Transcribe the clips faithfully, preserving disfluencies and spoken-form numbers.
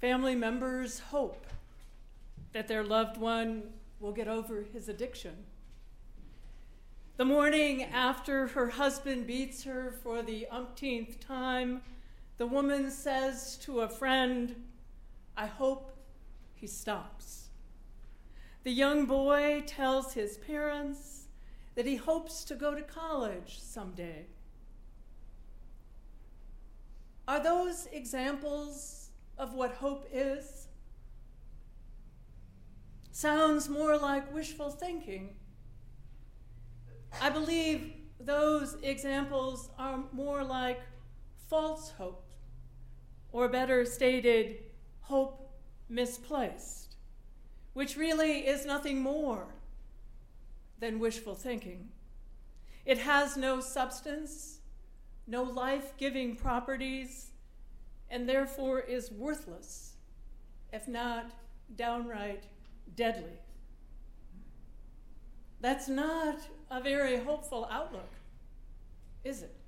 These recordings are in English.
Family members hope that their loved one will get over his addiction. The morning after her husband beats her for the umpteenth time, the woman says to a friend, "I hope he stops." The young boy tells his parents that he hopes to go to college someday. Are those examples of what hope is? Sounds more like wishful thinking. I believe those examples are more like false hope, or better stated, hope misplaced, which really is nothing more than wishful thinking. It has no substance, no life-giving properties, and therefore is worthless, if not downright deadly. That's not a very hopeful outlook, is it?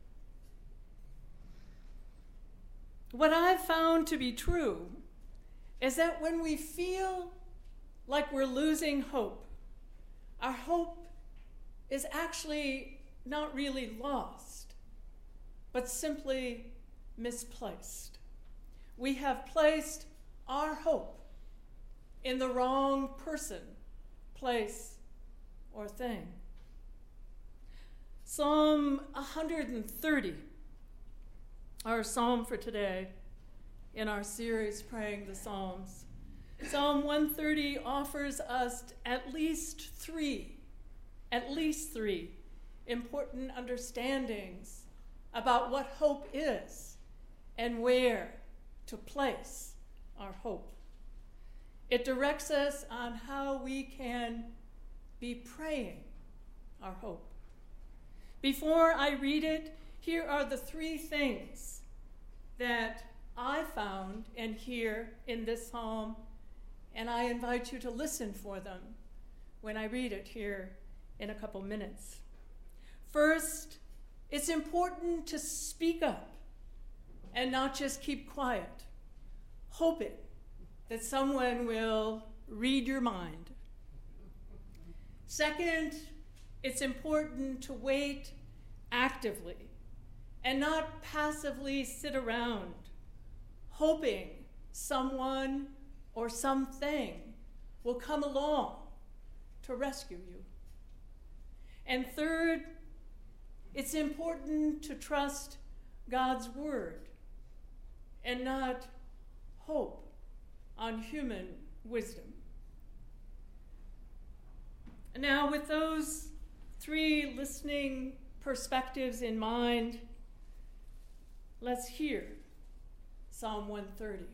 What I've found to be true is that when we feel like we're losing hope, our hope is actually not really lost, but simply misplaced. We have placed our hope in the wrong person, place, or thing. Psalm one hundred thirty, our psalm for today in our series, Praying the Psalms. Psalm one thirty offers us at least three, at least three important understandings about what hope is and where to place our hope. It directs us on how we can be praying our hope. Before I read it, here are the three things that I found and hear in this psalm, and I invite you to listen for them when I read it here in a couple minutes. First, it's important to speak up and not just keep quiet, hoping that someone will read your mind. Second, it's important to wait actively and not passively sit around, hoping someone or something will come along to rescue you. And third, it's important to trust God's word and not hope on human wisdom. Now, with those three listening perspectives in mind, let's hear Psalm one thirty.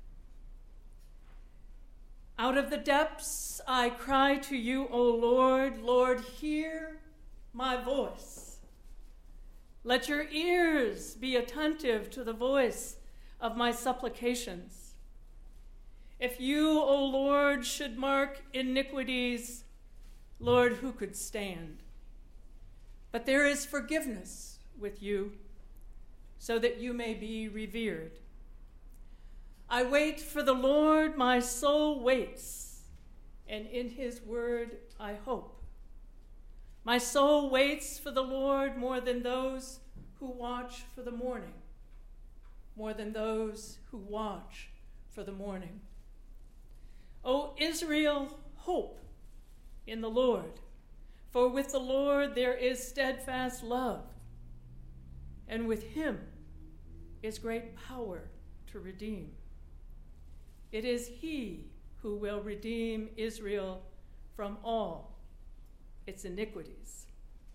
Out of the depths I cry to you, O Lord. Lord, hear my voice. Let your ears be attentive to the voice of my supplications. If you, O Lord, should mark iniquities, Lord, who could stand? But there is forgiveness with you, so that you may be revered. I wait for the Lord, my soul waits, and in his word I hope. My soul waits for the Lord more than those who watch for the morning, more than those who watch for the morning. O Israel, hope in the Lord, for with the Lord there is steadfast love, and with him is great power to redeem. It is he who will redeem Israel from all its iniquities.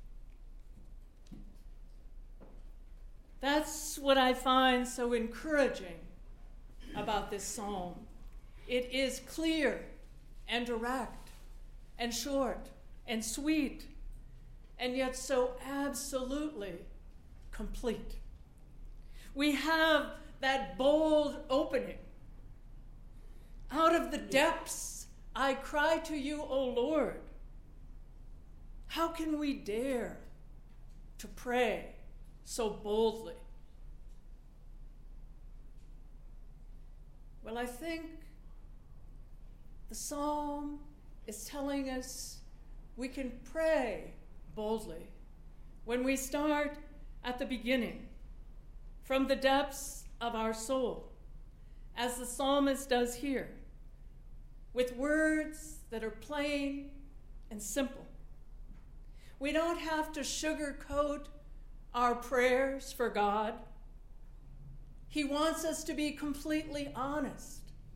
That's what I find so encouraging about this psalm. It is clear and direct and short and sweet, and yet so absolutely complete. We have that bold opening. Out of the depths I cry to you, O Lord. How can we dare to pray so boldly? Well, I think the psalm is telling us we can pray boldly when we start at the beginning, from the depths of our soul, as the psalmist does here, with words that are plain and simple. We don't have to sugarcoat our prayers for God. He wants us to be completely honest.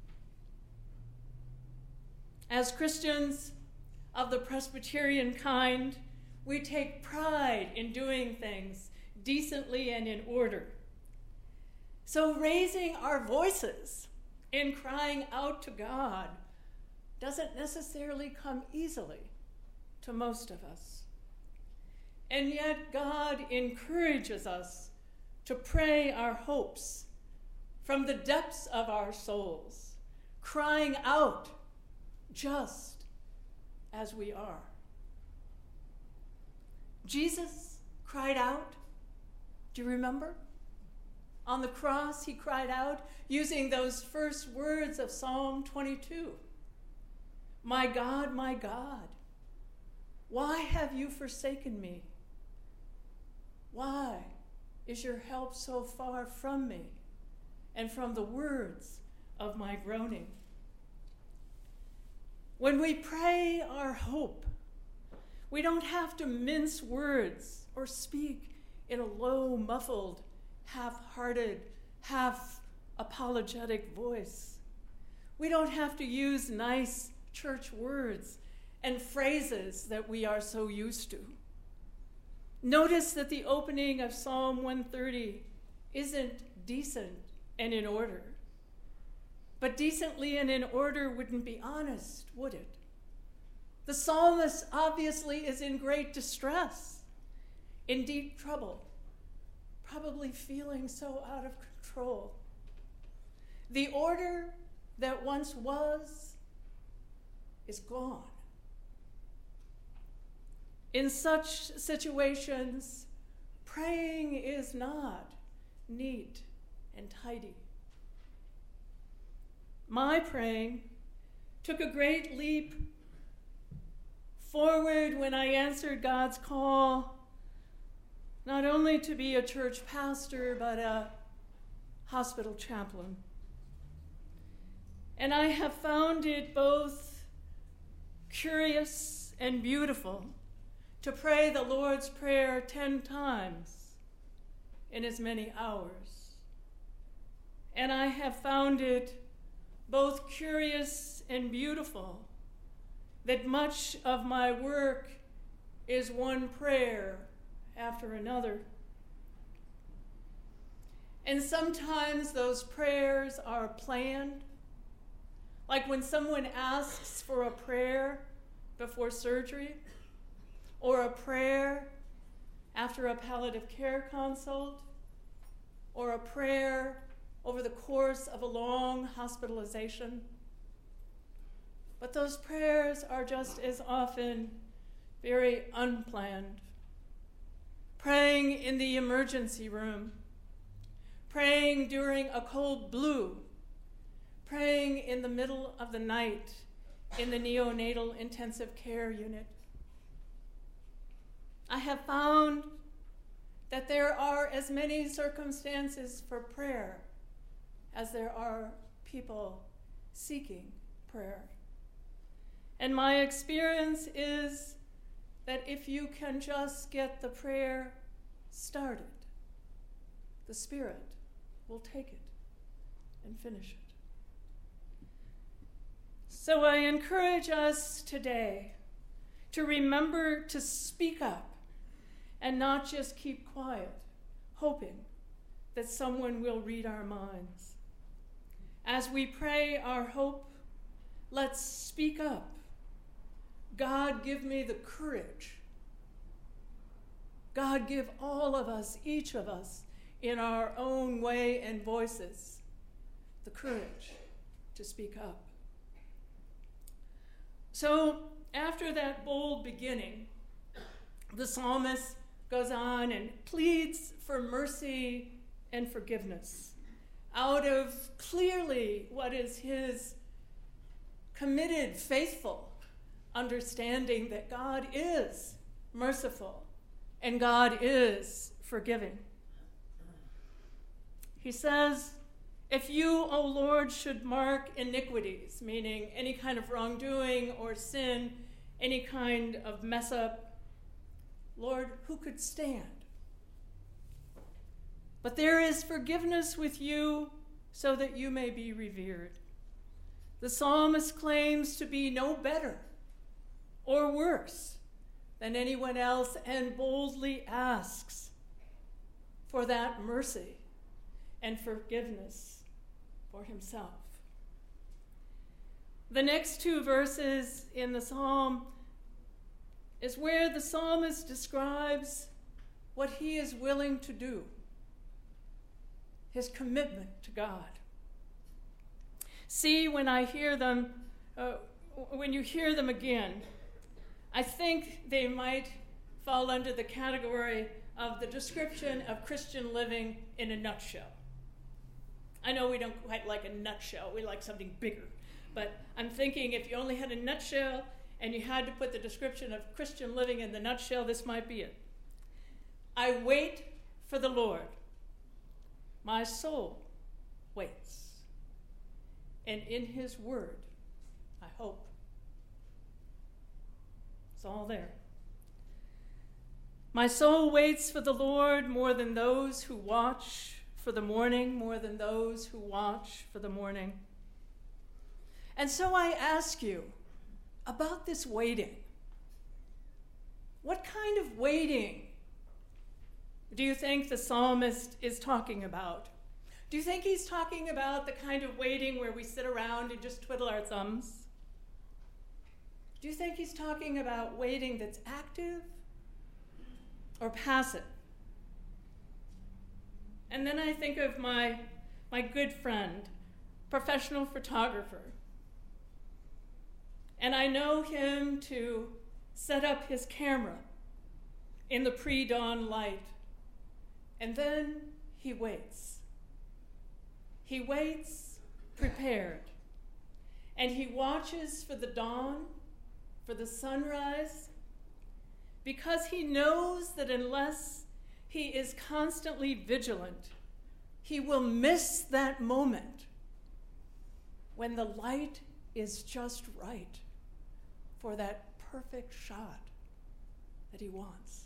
As Christians of the Presbyterian kind, we take pride in doing things decently and in order. So raising our voices in crying out to God doesn't necessarily come easily to most of us. And yet God encourages us to pray our hopes from the depths of our souls, crying out just as we are. Jesus cried out. Do you remember? On the cross, he cried out using those first words of Psalm twenty-two. My God, my God, why have you forsaken me? Why is your help so far from me and from the words of my groaning? When we pray our hope, we don't have to mince words or speak in a low, muffled, half-hearted, half-apologetic voice. We don't have to use nice church words and phrases that we are so used to. Notice that the opening of Psalm one thirty isn't decent and in order. But decently and in order wouldn't be honest, would it? The psalmist obviously is in great distress, in deep trouble, probably feeling so out of control. The order that once was is gone. In such situations, praying is not neat and tidy. My praying took a great leap forward when I answered God's call, not only to be a church pastor, but a hospital chaplain. And I have found it both curious and beautiful to pray the Lord's Prayer ten times in as many hours. And I have found it both curious and beautiful that much of my work is one prayer after another. And sometimes those prayers are planned, like when someone asks for a prayer before surgery, or a prayer after a palliative care consult, or a prayer over the course of a long hospitalization. But those prayers are just as often very unplanned. Praying in the emergency room, praying during a cold blue, praying in the middle of the night in the neonatal intensive care unit. I have found that there are as many circumstances for prayer as there are people seeking prayer. And my experience is that if you can just get the prayer started, the Spirit will take it and finish it. So I encourage us today to remember to speak up and not just keep quiet, hoping that someone will read our minds. As we pray our hope, let's speak up. God, give me the courage. God, give all of us, each of us, in our own way and voices, the courage to speak up. So after that bold beginning, the psalmist goes on and pleads for mercy and forgiveness. out of clearly what is his committed, faithful understanding that God is merciful and God is forgiving. He says, if you, O Lord, should mark iniquities, meaning any kind of wrongdoing or sin, any kind of mess up, Lord, who could stand? But there is forgiveness with you so that you may be revered. The psalmist claims to be no better or worse than anyone else and boldly asks for that mercy and forgiveness for himself. The next two verses in the psalm is where the psalmist describes what he is willing to do, his commitment to God. See, when I hear them, uh, when you hear them again, I think they might fall under the category of the description of Christian living in a nutshell. I know we don't quite like a nutshell, we like something bigger. But I'm thinking if you only had a nutshell and you had to put the description of Christian living in the nutshell, this might be it. I wait for the Lord. My soul waits. And in his word, I hope. It's all there. My soul waits for the Lord more than those who watch for the morning, more than those who watch for the morning. And so I ask you about this waiting. What kind of waiting do you think the psalmist is talking about? Do you think he's talking about the kind of waiting where we sit around and just twiddle our thumbs? Do you think he's talking about waiting that's active or passive? And then I think of my, my good friend, professional photographer. And I know him to set up his camera in the pre-dawn light. And then he waits. He waits prepared. And he watches for the dawn, for the sunrise, because he knows that unless he is constantly vigilant, he will miss that moment when the light is just right for that perfect shot that he wants.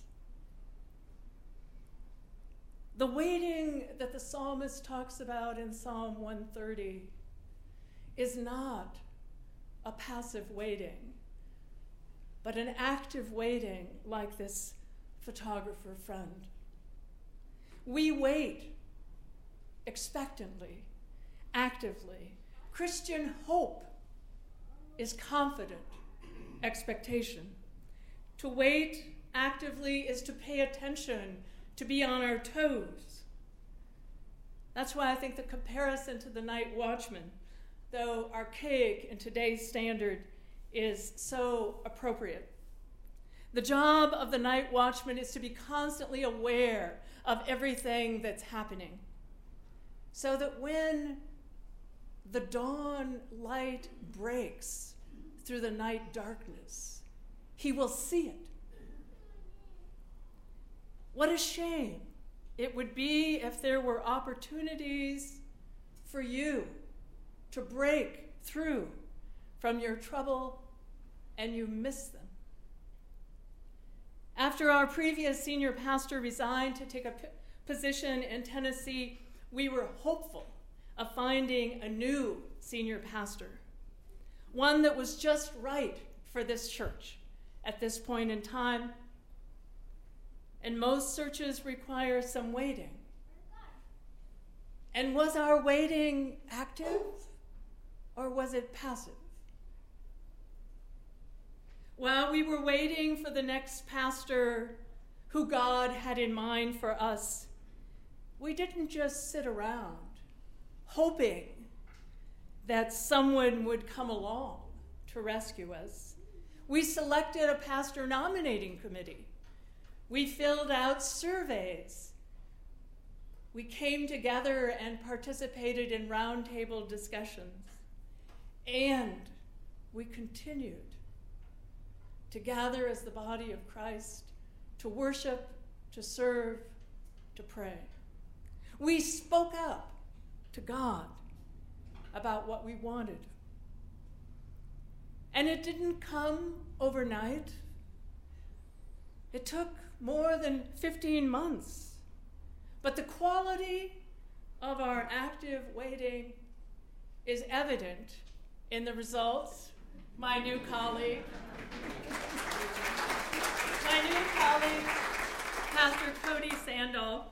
The waiting that the psalmist talks about in Psalm one thirty is not a passive waiting, but an active waiting like this photographer friend. We wait expectantly, actively. Christian hope is confident expectation. To wait actively is to pay attention, to be on our toes. That's why I think the comparison to the night watchman, though archaic in today's standard, is so appropriate. The job of the night watchman is to be constantly aware of everything that's happening, so that when the dawn light breaks through the night darkness, he will see it. What a shame it would be if there were opportunities for you to break through from your trouble and you miss them. After our previous senior pastor resigned to take a p- position in Tennessee, we were hopeful of finding a new senior pastor, one that was just right for this church at this point in time. And most searches require some waiting. And was our waiting active or was it passive? While we were waiting for the next pastor who God had in mind for us, we didn't just sit around hoping that someone would come along to rescue us. We selected a pastor nominating committee. We filled out surveys We came together and participated in roundtable discussions. And we continued to gather as the body of Christ, to worship, to serve, to pray. We spoke up to God about what we wanted. And it didn't come overnight. It took more than fifteen months. But the quality of our active waiting is evident in the results. My new colleague, my new colleague, Pastor Cody Sandal.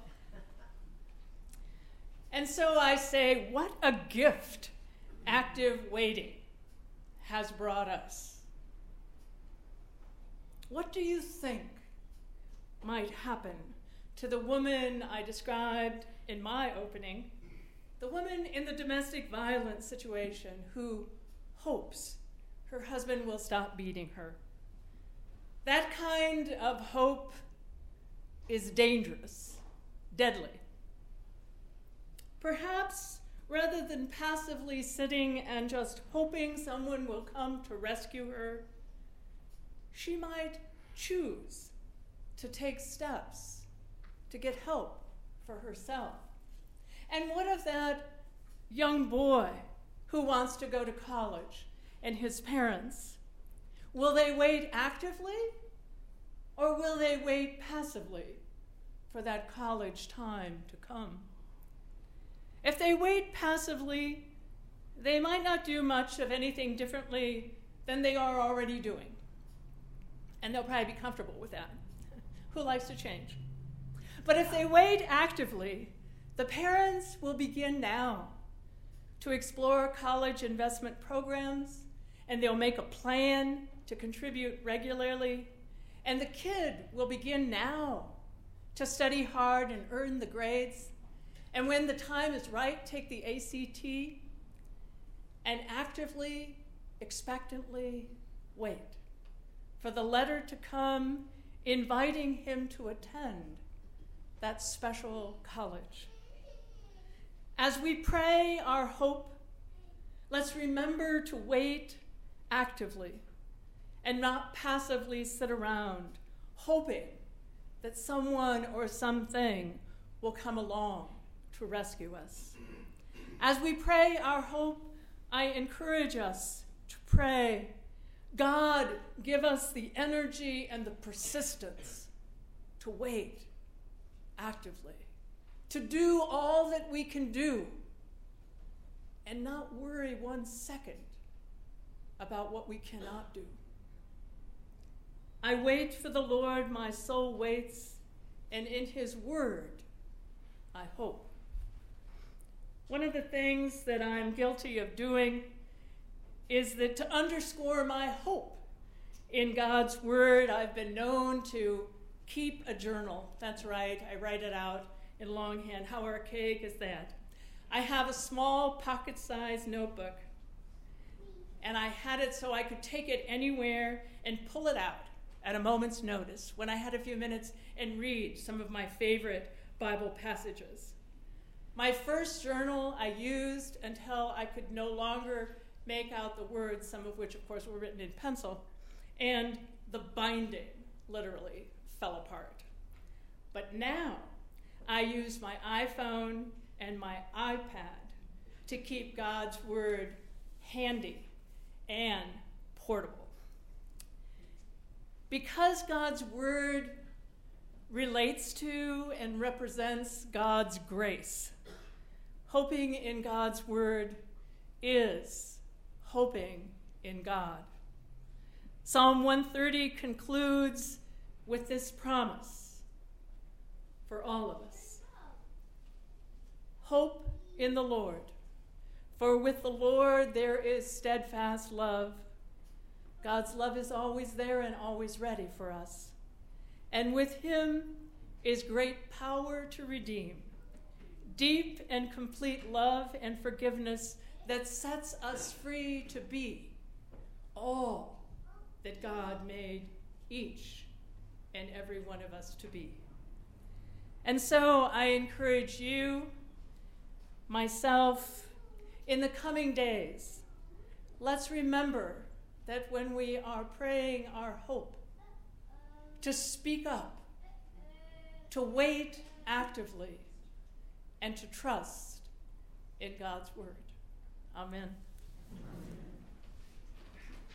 And so I say, what a gift active waiting has brought us. What do you think might happen to the woman I described in my opening, the woman in the domestic violence situation who hopes her husband will stop beating her? That kind of hope is dangerous, deadly. Perhaps rather than passively sitting and just hoping someone will come to rescue her, she might choose to take steps to get help for herself. And what of that young boy who wants to go to college and his parents? Will they wait actively or will they wait passively for that college time to come? If they wait passively, they might not do much of anything differently than they are already doing. And they'll probably be comfortable with that. Who likes to change? But if they wait actively, the parents will begin now to explore college investment programs, and they'll make a plan to contribute regularly. And the kid will begin now to study hard and earn the grades. And when the time is right, take the A C T and actively, expectantly wait for the letter to come inviting him to attend that special college. As we pray our hope, let's remember to wait actively and not passively sit around hoping that someone or something will come along to rescue us. As we pray our hope, I encourage us to pray, God, give us the energy and the persistence to wait actively, to do all that we can do, and not worry one second about what we cannot do. I wait for the Lord, my soul waits, and in his word I hope. One of the things that I'm guilty of doing is that to underscore my hope in God's word, I've been known to keep a journal. That's right, I write it out in longhand. How archaic is that? I have a small pocket-sized notebook, and I had it so I could take it anywhere and pull it out at a moment's notice when I had a few minutes and read some of my favorite Bible passages. My first journal I used until I could no longer make out the words, some of which, of course, were written in pencil, and the binding literally fell apart. But now I use my iPhone and my iPad to keep God's word handy and portable. Because God's word relates to and represents God's grace, hoping in God's word is hoping in God. Psalm one thirty concludes with this promise for all of us. Hope in the Lord, for with the Lord there is steadfast love. God's love is always there and always ready for us. And with him is great power to redeem, deep and complete love and forgiveness that sets us free to be all that God made each and every one of us to be. And so I encourage you, myself, in the coming days, let's remember that when we are praying our hope, to speak up, to wait actively, and to trust in God's word. Amen.